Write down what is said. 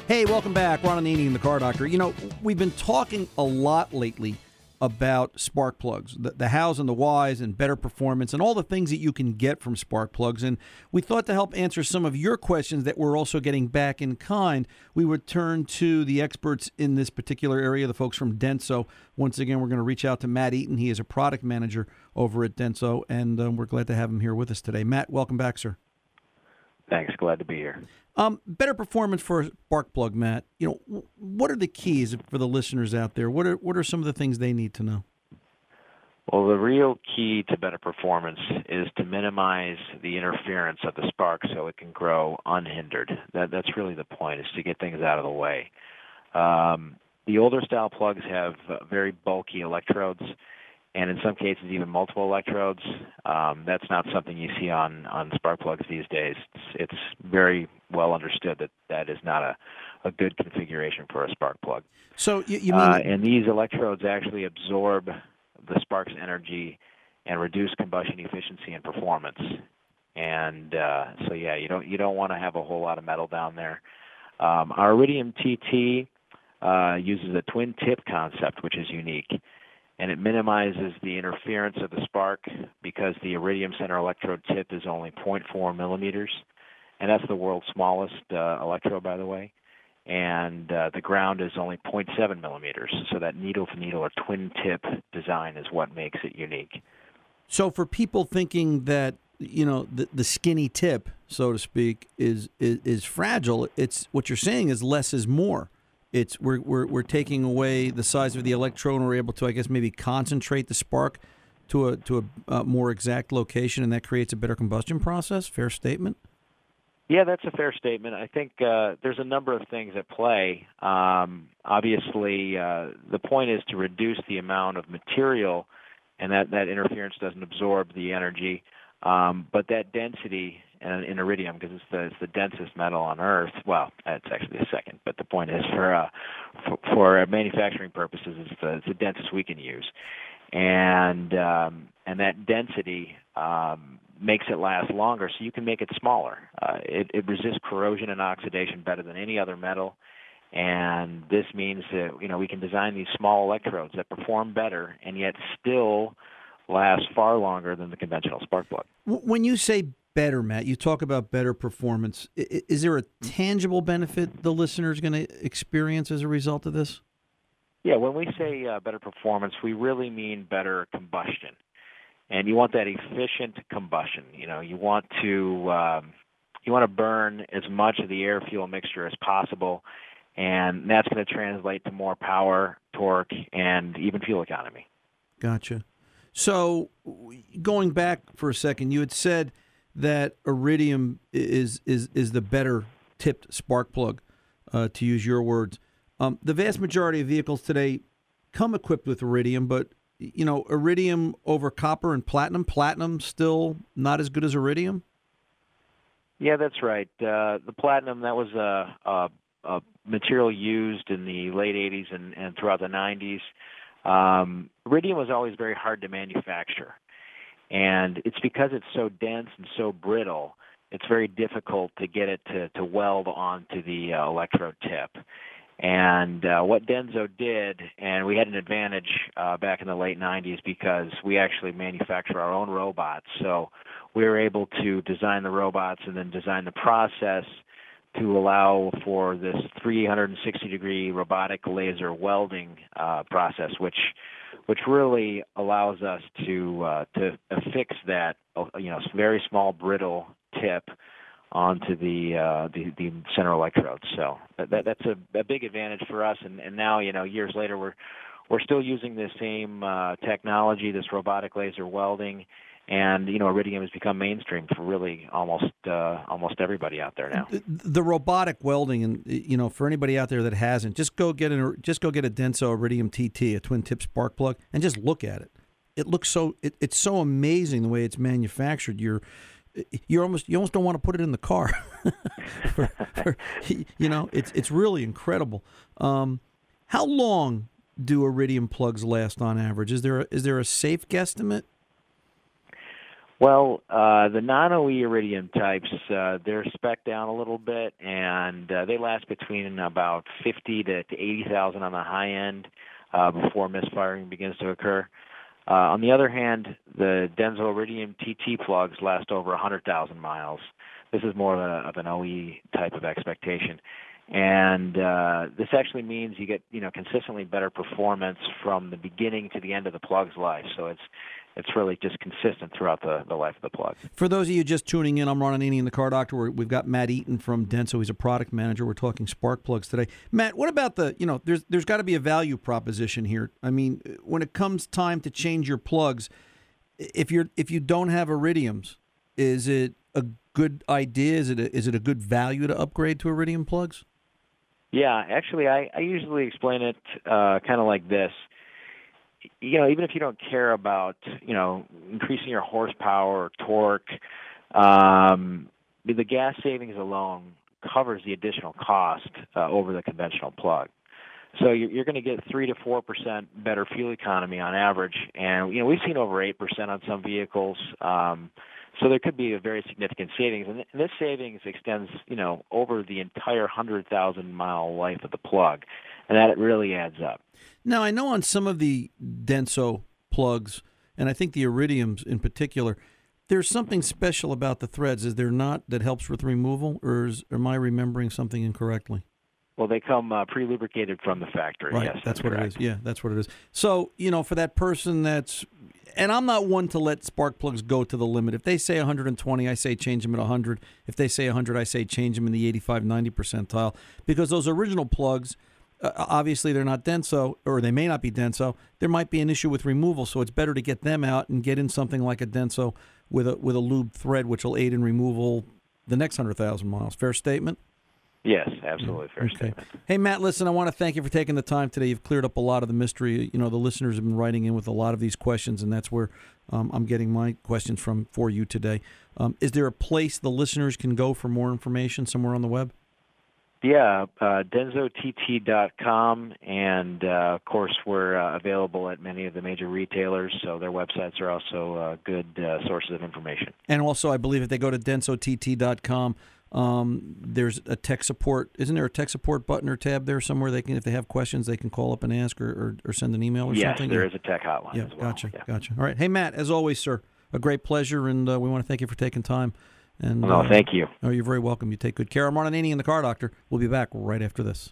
Hey, welcome back. Ron Ananian and the Car Doctor. You know, we've been talking a lot lately about spark plugs, the hows and the whys and better performance and all the things that you can get from spark plugs. And we thought to help answer some of your questions that we're also getting back in kind, we would turn to the experts in this particular area, the folks from Denso. Once again, we're going to reach out to Matt Eaton. He is a product manager over at Denso, and we're glad to have him here with us today. Matt, welcome back, sir. Thanks. Glad to be here. Better performance for a spark plug, Matt. You know, what are the keys for the listeners out there? What are some of the things they need to know? Well, the real key to better performance is to minimize the interference of the spark so it can grow unhindered. That's really the point, is to get things out of the way. The older style plugs have very bulky electrodes, and in some cases even multiple electrodes. That's not something you see on spark plugs these days. It's very well understood that is not a good configuration for a spark plug. So you mean... and these electrodes actually absorb the spark's energy and reduce combustion efficiency and performance. And so yeah, you don't want to have a whole lot of metal down there. Our Iridium TT uses a twin tip concept, which is unique. And it minimizes the interference of the spark because the iridium center electrode tip is only 0.4 millimeters, and that's the world's smallest electrode, by the way. And the ground is only 0.7 millimeters, so that needle-to-needle or twin-tip design is what makes it unique. So for people thinking that, you know, the skinny tip, so to speak, is fragile, it's what you're saying is less is more. It's we're taking away the size of the electrode, and we're able to, I guess, maybe concentrate the spark to a more exact location, and that creates a better combustion process. Fair statement? Yeah, that's a fair statement. I think there's a number of things at play. Obviously, the point is to reduce the amount of material, and that interference doesn't absorb the energy. But that density in iridium, because it's the densest metal on Earth. Well, it's actually the second, but the point is for manufacturing purposes, it's the densest we can use, and that density makes it last longer. So you can make it smaller. It resists corrosion and oxidation better than any other metal, and this means that we can design these small electrodes that perform better and yet still last far longer than the conventional spark plug. When you say better, Matt, you talk about better performance. Is there a tangible benefit the listener is going to experience as a result of this? Yeah, when we say better performance, we really mean better combustion. And you want that efficient combustion. You want to burn as much of the air-fuel mixture as possible, and that's going to translate to more power, torque, and even fuel economy. Gotcha. So going back for a second, you had said that iridium is the better tipped spark plug, to use your words. The vast majority of vehicles today come equipped with iridium, but iridium over copper and platinum. Platinum still not as good as iridium? Yeah, that's right. The platinum, that was a material used in the late 80s and throughout the 90s. Iridium was always very hard to manufacture. And it's because it's so dense and so brittle, it's very difficult to get it to weld onto the electrode tip. And what Denso did, and we had an advantage back in the late 90s because we actually manufacture our own robots. So we were able to design the robots and then design the process to allow for this 360-degrry robotic laser welding process, which really allows us to affix that very small brittle tip onto the center electrode. So that's a big advantage for us. And now years later we're still using the same technology, this robotic laser welding. And iridium has become mainstream for really almost everybody out there now. The robotic welding, and for anybody out there that hasn't, just go get a Denso Iridium TT, a twin tip spark plug, and just look at it. It looks it's so amazing the way it's manufactured. You almost don't want to put it in the car. It's really incredible. How long do iridium plugs last on average? Is there a safe guesstimate? Well, the non-OE iridium types, they're spec'd down a little bit, and they last between about 50 to 80,000 on the high end before misfiring begins to occur. On the other hand, the Denso Iridium TT plugs last over 100,000 miles. This is more of an OE type of expectation. And this actually means you get consistently better performance from the beginning to the end of the plug's life. So it's really just consistent throughout the life of the plug. For those of you just tuning in, I'm Ron Ananian, the Car Doctor. We've got Matt Eaton from Denso. He's a product manager. We're talking spark plugs today. Matt, what about there's got to be a value proposition here. I mean, when it comes time to change your plugs, if you don't have iridiums, is it a good idea? Is it a good value to upgrade to iridium plugs? Yeah, actually, I usually explain it kind of like this. Even if you don't care about, increasing your horsepower or torque, the gas savings alone covers the additional cost over the conventional plug. So you're going to get 3 to 4% better fuel economy on average, and we've seen over 8% on some vehicles. So there could be a very significant savings, and this savings extends, over the entire 100,000-mile life of the plug, and that it really adds up. Now, I know on some of the Denso plugs, and I think the iridiums in particular, there's something special about the threads, is there not, that helps with removal, or am I remembering something incorrectly? Well, they come pre-lubricated from the factory. Right, yes, that's what correct. it is. Yeah, that's what it is. So, for that person that's, and I'm not one to let spark plugs go to the limit. If they say 120, I say change them at 100. If they say 100, I say change them in the 85, 90 percentile, because those original plugs, obviously they're not Denso, or they may not be Denso. There might be an issue with removal, so it's better to get them out and get in something like a Denso with a lubed thread, which will aid in removal the next 100,000 miles. Fair statement? Yes, absolutely. Fair statement. Hey, Matt, listen, I want to thank you for taking the time today. You've cleared up a lot of the mystery. The listeners have been writing in with a lot of these questions, and that's where I'm getting my questions from for you today. Is there a place the listeners can go for more information somewhere on the web? Yeah, DensoTT.com, and of course we're available at many of the major retailers, so their websites are also good sources of information. And also, I believe if they go to DensoTT.com, there's a tech support. Isn't there a tech support button or tab there somewhere? They can, if they have questions, they can call up and ask or send an email or something. Yes, there is a tech hotline as well. Gotcha. All right. Hey, Matt, as always, sir, a great pleasure, and we want to thank you for taking time. And thank you. Oh, you're very welcome. You take good care. I'm Ron Ananian, the Car Doctor. We'll be back right after this.